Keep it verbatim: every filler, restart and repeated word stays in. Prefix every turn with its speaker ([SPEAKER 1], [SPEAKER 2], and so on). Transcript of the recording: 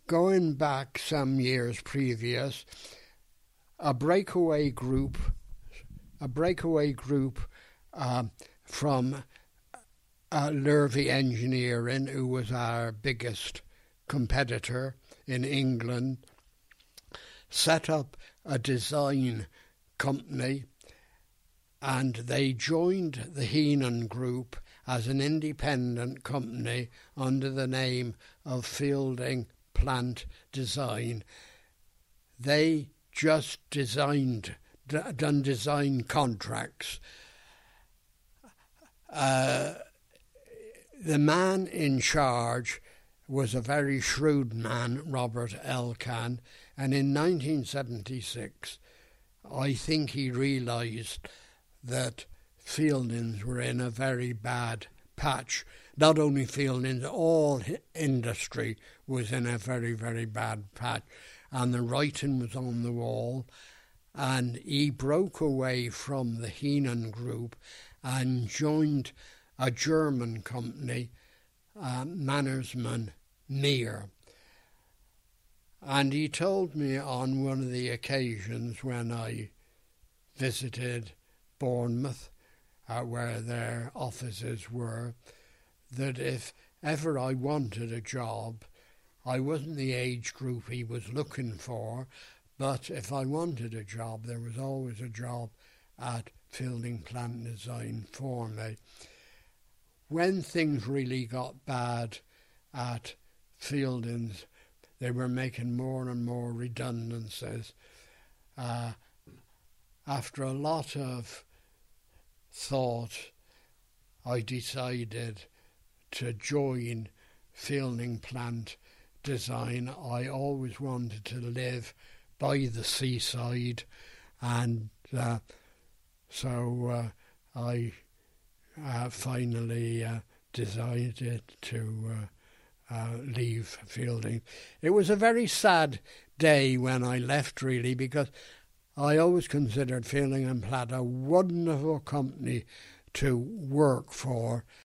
[SPEAKER 1] going back some years previous, a breakaway group, a breakaway group uh, from uh, Lurvy Engineering, who was our biggest competitor in England, set up a design company, and they joined the Heenan Group as an independent company under the name of Fielding Plant Design. They just designed, done design contracts. Uh, the man in charge was a very shrewd man, Robert Elkann, and in nineteen seventy-six, I think he realised that Fieldings were in a very bad patch. Not only Fieldings, all industry was in a very, very bad patch, and the writing was on the wall, and he broke away from the Heenan Group and joined a German company, uh, Mannesmann Meyer. And he told me on one of the occasions when I visited Bournemouth, uh, where their offices were, that if ever I wanted a job, I wasn't the age group he was looking for, but if I wanted a job, there was always a job at Fielding Plant Design for me. When things really got bad at Fieldings, they were making more and more redundancies. Uh, after a lot of thought, I decided to join Fielding Plant Design. I always wanted to live by the seaside, and uh, so uh, I uh, finally uh, decided to uh, Uh, leave Fielding. It was a very sad day when I left, really, because I always considered Fielding and Platt a wonderful company to work for.